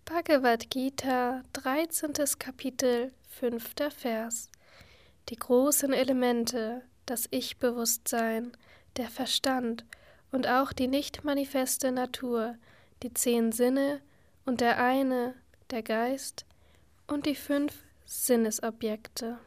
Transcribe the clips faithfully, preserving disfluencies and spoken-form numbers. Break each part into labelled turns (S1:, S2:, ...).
S1: Bhagavad Gita, dreizehntes Kapitel, fünfter Vers. Die großen Elemente, das Ich-Bewusstsein, der Verstand und auch die nicht manifeste Natur, die zehn Sinne und der eine, der Geist und die fünf Sinnesobjekte.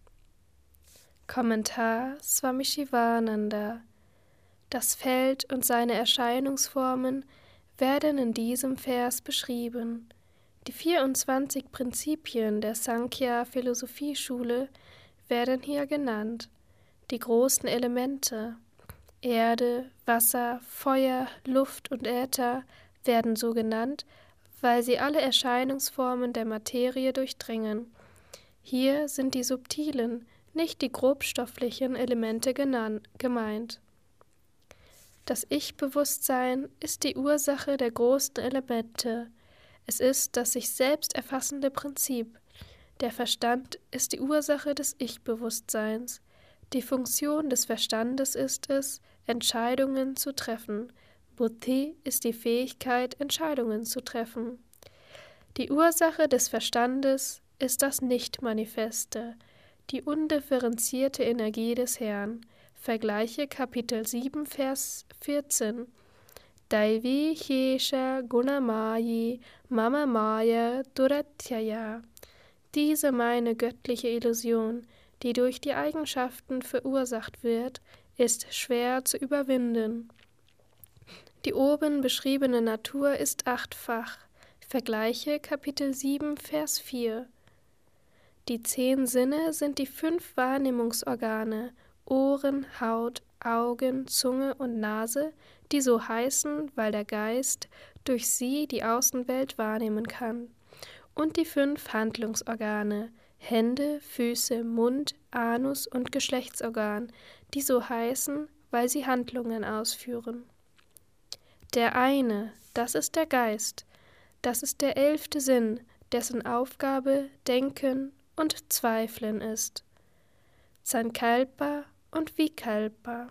S1: Kommentar Swami Shivananda. Das Feld und seine Erscheinungsformen werden in diesem Vers beschrieben. Die vierundzwanzig Prinzipien der Sankhya-Philosophieschule werden hier genannt. Die großen Elemente Erde, Wasser, Feuer, Luft und Äther werden so genannt, weil sie alle Erscheinungsformen der Materie durchdringen. Hier sind die subtilen, nicht die grobstofflichen Elemente genannt, gemeint. Das Ich-Bewusstsein ist die Ursache der großen Elemente. Es ist das sich selbst erfassende Prinzip. Der Verstand ist die Ursache des Ich-Bewusstseins. Die Funktion des Verstandes ist es, Entscheidungen zu treffen. Buddhi ist die Fähigkeit, Entscheidungen zu treffen. Die Ursache des Verstandes ist das Nicht-Manifeste, die undifferenzierte Energie des Herrn. Vergleiche Kapitel sieben, Vers vierzehn. Daivi Hyesha Gunamayi Mama Maya Duratyaya. Diese meine göttliche Illusion, die durch die Eigenschaften verursacht wird, ist schwer zu überwinden. Die oben beschriebene Natur ist achtfach. Vergleiche Kapitel sieben, Vers vier. Die zehn Sinne sind die fünf Wahrnehmungsorgane, Ohren, Haut, Augen, Zunge und Nase, die so heißen, weil der Geist durch sie die Außenwelt wahrnehmen kann. Und die fünf Handlungsorgane, Hände, Füße, Mund, Anus und Geschlechtsorgan, die so heißen, weil sie Handlungen ausführen. Der eine, das ist der Geist, das ist der elfte Sinn, dessen Aufgabe Denken und Zweifeln ist. Sankalpa und Vikalpa.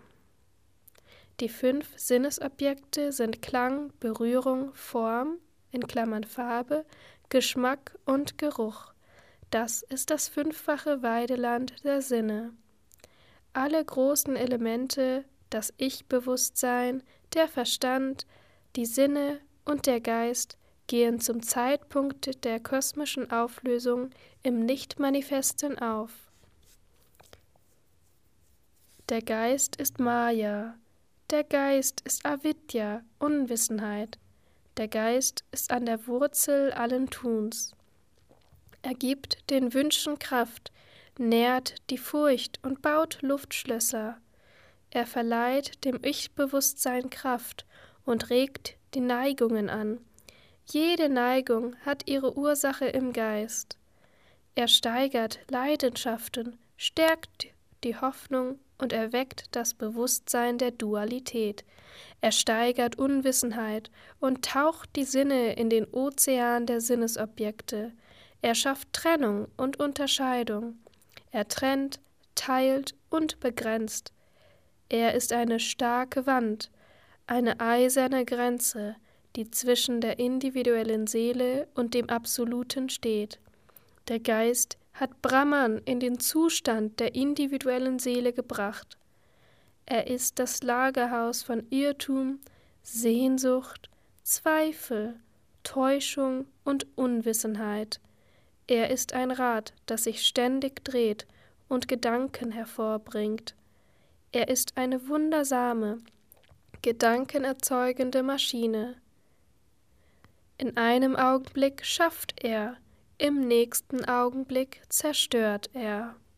S1: Die fünf Sinnesobjekte sind Klang, Berührung, Form, in Klammern Farbe, Geschmack und Geruch. Das ist das fünffache Weideland der Sinne. Alle großen Elemente, das Ich-Bewusstsein, der Verstand, die Sinne und der Geist gehen zum Zeitpunkt der kosmischen Auflösung im Nicht-Manifesten auf. Der Geist ist Maya, der Geist ist Avidya, Unwissenheit. Der Geist ist an der Wurzel allen Tuns. Er gibt den Wünschen Kraft, nährt die Furcht und baut Luftschlösser. Er verleiht dem Ich-Bewusstsein Kraft und regt die Neigungen an. Jede Neigung hat ihre Ursache im Geist. Er steigert Leidenschaften, stärkt die Hoffnung und erweckt das Bewusstsein der Dualität. Er steigert Unwissenheit und taucht die Sinne in den Ozean der Sinnesobjekte. Er schafft Trennung und Unterscheidung. Er trennt, teilt und begrenzt. Er ist eine starke Wand, eine eiserne Grenze, die zwischen der individuellen Seele und dem Absoluten steht. Der Geist hat Brahman in den Zustand der individuellen Seele gebracht. Er ist das Lagerhaus von Irrtum, Sehnsucht, Zweifel, Täuschung und Unwissenheit. Er ist ein Rad, das sich ständig dreht und Gedanken hervorbringt. Er ist eine wundersame, gedankenerzeugende Maschine. In einem Augenblick schafft er, im nächsten Augenblick zerstört er.